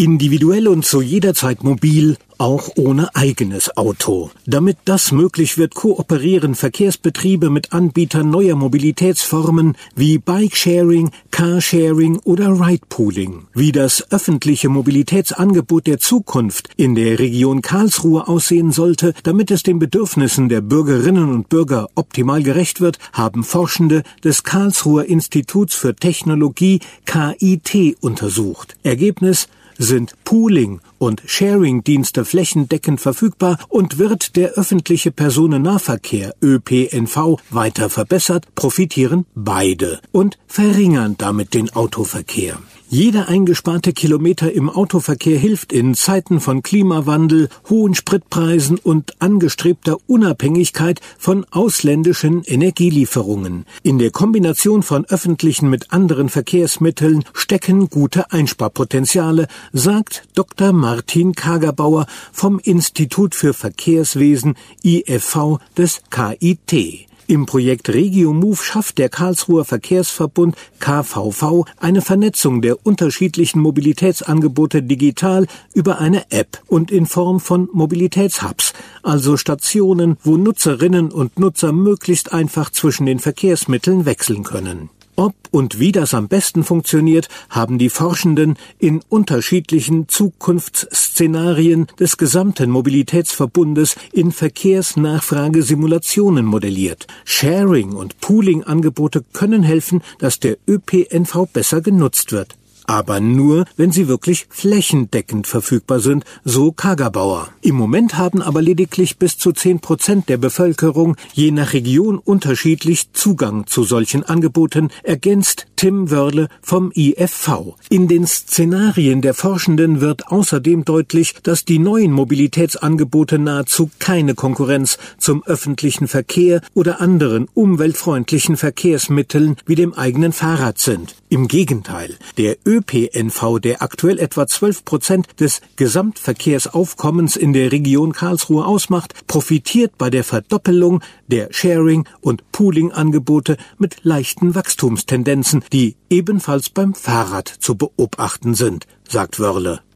Individuell und zu jeder Zeit mobil, auch ohne eigenes Auto. Damit das möglich wird, kooperieren Verkehrsbetriebe mit Anbietern neuer Mobilitätsformen wie Bikesharing, Carsharing oder Ridepooling. Wie das öffentliche Mobilitätsangebot der Zukunft in der Region Karlsruhe aussehen sollte, damit es den Bedürfnissen der Bürgerinnen und Bürger optimal gerecht wird, haben Forschende des Karlsruher Instituts für Technologie KIT untersucht. Ergebnis: sind Pooling- und Sharing-Dienste flächendeckend verfügbar und wird der öffentliche Personennahverkehr ÖPNV weiter verbessert, profitieren beide und verringern damit den Autoverkehr. Jeder eingesparte Kilometer im Autoverkehr hilft in Zeiten von Klimawandel, hohen Spritpreisen und angestrebter Unabhängigkeit von ausländischen Energielieferungen. In der Kombination von öffentlichen mit anderen Verkehrsmitteln stecken gute Einsparpotenziale, sagt Dr. Martin Kagerbauer vom Institut für Verkehrswesen IFV des KIT. Im Projekt RegioMove schafft der Karlsruher Verkehrsverbund KVV eine Vernetzung der unterschiedlichen Mobilitätsangebote digital über eine App und in Form von Mobilitätshubs, also Stationen, wo Nutzerinnen und Nutzer möglichst einfach zwischen den Verkehrsmitteln wechseln können. Ob und wie das am besten funktioniert, haben die Forschenden in unterschiedlichen Zukunftsszenarien des gesamten Mobilitätsverbundes in Verkehrsnachfragesimulationen modelliert. Sharing- und Pooling-Angebote können helfen, dass der ÖPNV besser genutzt wird. Aber nur, wenn sie wirklich flächendeckend verfügbar sind, so Kagerbauer. Im Moment haben aber lediglich bis zu 10% der Bevölkerung je nach Region unterschiedlich Zugang zu solchen Angeboten, ergänzt Tim Wörle vom IFV. In den Szenarien der Forschenden wird außerdem deutlich, dass die neuen Mobilitätsangebote nahezu keine Konkurrenz zum öffentlichen Verkehr oder anderen umweltfreundlichen Verkehrsmitteln wie dem eigenen Fahrrad sind. Im Gegenteil, der ÖPNV, der aktuell etwa 12% des Gesamtverkehrsaufkommens in der Region Karlsruhe ausmacht, profitiert bei der Verdoppelung der Sharing- und Pooling-Angebote mit leichten Wachstumstendenzen, die ebenfalls beim Fahrrad zu beobachten sind, sagt Wörle.